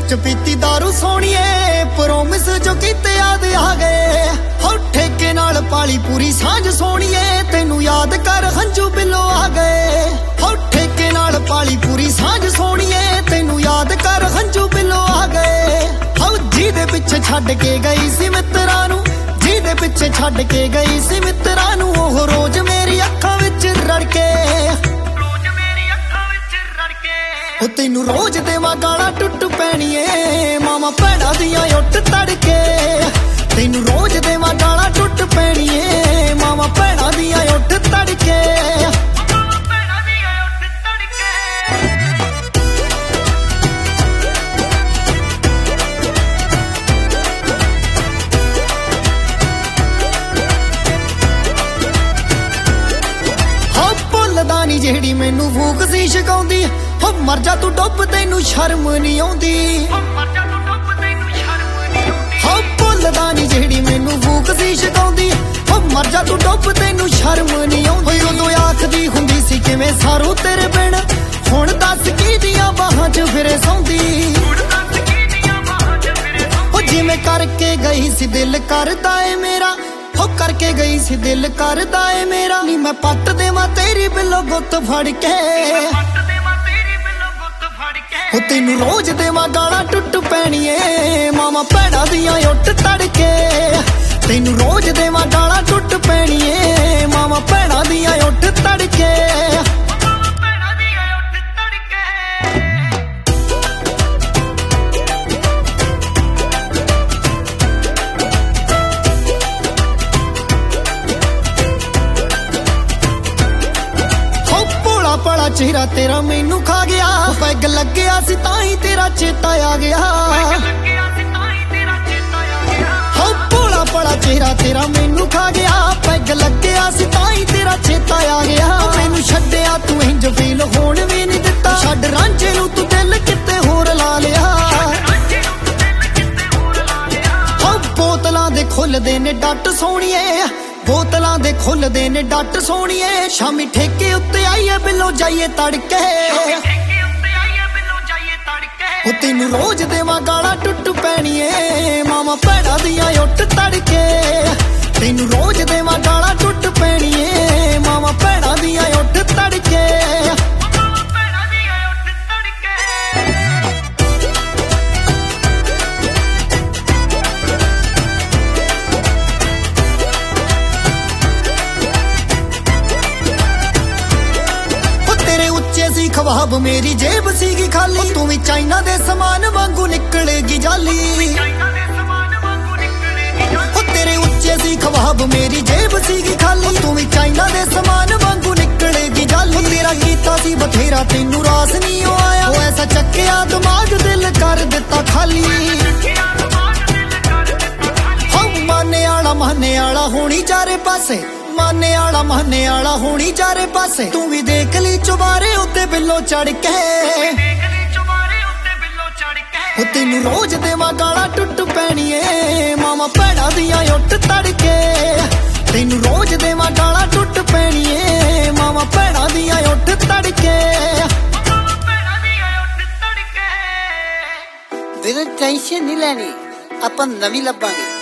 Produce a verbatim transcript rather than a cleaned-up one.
विच पीती दारू सोणीए प्रोमिस जो कीते याद आ गए हो ठेके नाल पाली पूरी सांझ सोणीए तेनू याद कर हंजू बिलो आ गए हो ठेके नाल पाली पूरी सांझ सोणीए तेनू याद कर हंजू बिलो आ गए हो जी दे पिछे छड्ड के गई सी मित्रां नू जी दे पिछे छड्ड के गई सी मित्रां नू ओह रोज मेरी अखां विच रड़के ओ तेनू रोज देवा गाला टुट पैणीए मामा भैणा दियां उठ तड़के तेनू रोज देवा गाला टुट पैणीए मामा भैणा दियां उठ तड़के हो भुलदा नी जेहड़ी मैनू भूख सी छकाउंदी हो मर जा तू डुब तैनू शर्म नहीं आउंदी हो भुलदा नी जेहड़ी मैनू भूख सी छकाउंदी हो मर जा तू डुब तैनू शर्म नहीं आउंदी उदों आखदी हुंदी सी किवें सारू तेरे बिन हुण दस की दियां बाहां च फिरे सौंदी हो जिवें करके गई सी दिल करदा ए मेरा हो करके गई सी दिल करदा ए मेरा नी मैं पट देवां तेरी बिलो गुत्त फड़ के हो तेनू रोज देवा गाला टुट पैणीए मामा भैणा दियां उठ तड़के तेनू रोज देवा गाला टुट पैणीए मामा भैणा दियां उठ तड़के हो भोला भला चेहरा तेरा मैनू खा गया पैग लग्या सी ताई तेरा चेता आ गया हो भोला भला चेहरा तेरा मैनू खा गया पैग लग्या सी ताई तेरा चेता आ गया मैनू छड्डिया तू इंज फील होण भी नहीं दिता छड्ड रांझे नू तू दिल किते होर ला लिया हो बोतलां दे खुलदे ने डट सोहणीए बोतलां दे खुलदे ने डट सोहणीए शामी ठेके उत्ते आईए बिलो जाइए तड़के ओ तेनू रोज देवा गाला टुट पैणीए मामा भैणा दियां उठ तड़के तेनू रोज देवा गाला टुट पैणीए मामा भैणा दियां उठ तड़के ख्वाब मेरी जेब सीगी खाली तू भी चाइना दे समान वांगू निकलेगी जाली ओ तेरे उच्चे सी ख्वाब मेरी जेब सीगी खाली तू भी चाइना दे समान वांगू निकलेगी जाली तेरा कीता सी बथेरा तेनू रास नहीं आया ओ ऐसा चक्किया दिमाग दिल कर दिता खाली हम माने आला माने आला होनी चारे पासे माने आला माने आला होनी चारे पासे तू भी देख ली चुबारे उत्ते बिलो चढ़ के ओ तेनू रोज देवा गाला टुट पैणीए मामा भैणा दियां उठ तड़के तेनू रोज देवा गाला टुट पैणीए मामा भैणा दियां उठ तड़के ਵੀਰੇ ਟੈਨਸ਼ਨ नहीं लैनी, ਆਪਾਂ नवी लभांगे।